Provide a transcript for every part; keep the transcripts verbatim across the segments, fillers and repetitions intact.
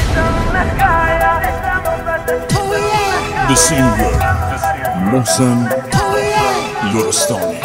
The singer محسن لرستانی.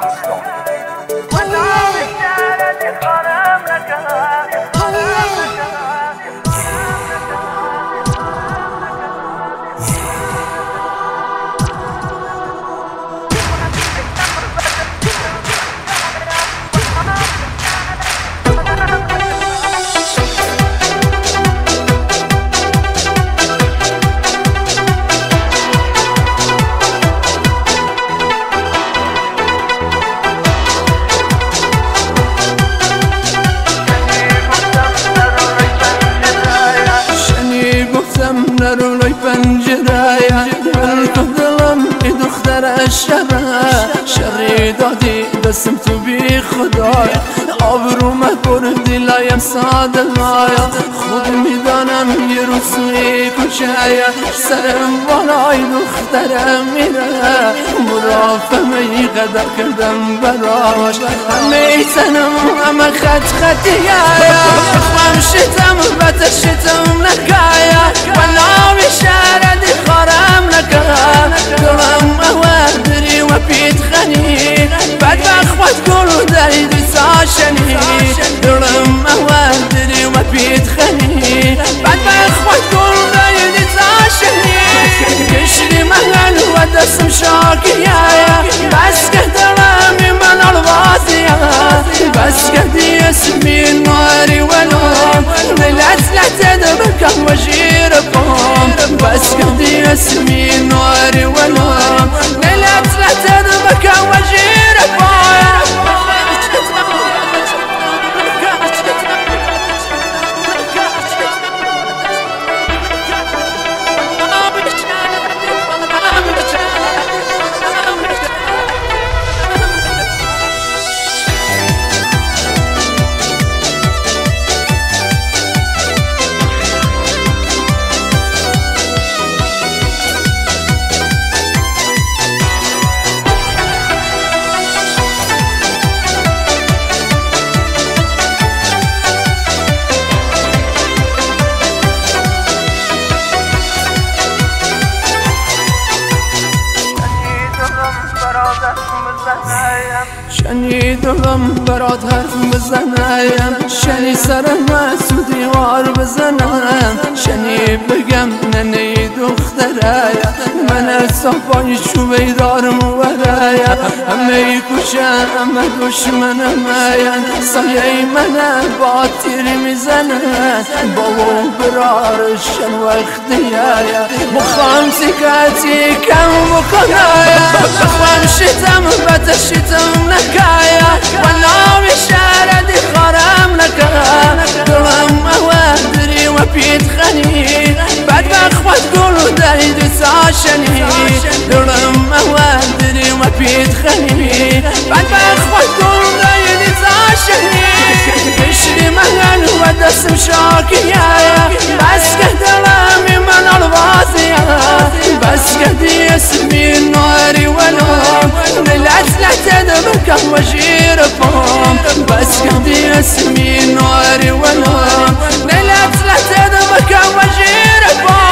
نرو لای پنجره من تو دلم ای دختر شره شری دادی دستم تو بی خدای آبرو بردی لایم ساده لایا خود میدانم یه روزی کجای سرم بالای دخترم میره مرافمه ای قدر کردم براش همه تنم همه خط خطیه خم شتم بتر شتم نکایا وناوی شردی خارم نکا دلم اوادری و پیت خنی بعد بخوات کلو داری دساشنی دلم اوادری و پیت خنی بعد بخوات کلو داری دساشنی کشری محل و دستم شاکیه بس که دلمی من الوازیه بس که دی اسمی ناری ولوم لت لت دبکم و جیرکم بس که دی اسمی ناری ولوم لت لت دبکم و جیرکم شنی دلم برات حرف بزنم شنی سر مسو دیوار بزنم شنی بگم ننه دختره من صفای شو بیدارم وره همه کشه همه دشمنم سایه من با تیر میزنه بابا برارشن وقتیه مخوام سکتی کم بکنه بخوام شتم بتر شتم نکایا وناوی شردی خارم نکا دلم اوادری و پیت خنی بعد بخوات گلو داری دساشنی دلم اوادری و پیت خنی بعد بخوات گلو داری دساشنی کشری محل و دستم شاکیه بس که دلمی من الوازیه بس که دی اسمی ناری ولوم لت لت دبکم و جیرکم بس که دی اسمی ناری ولوم لت لت دبکم و جیرکم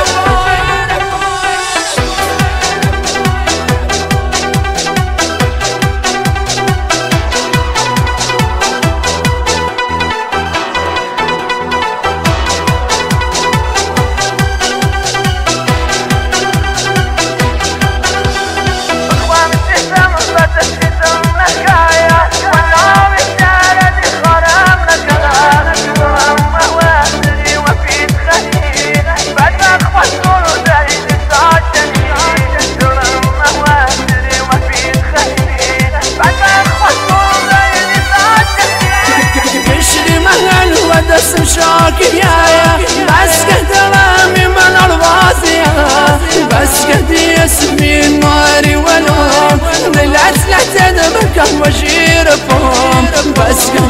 دستم شاکیه بس که دلمی من الوازیه بس که دی اسمی ناری ولوم لت لت دبکم و جیرکم بس که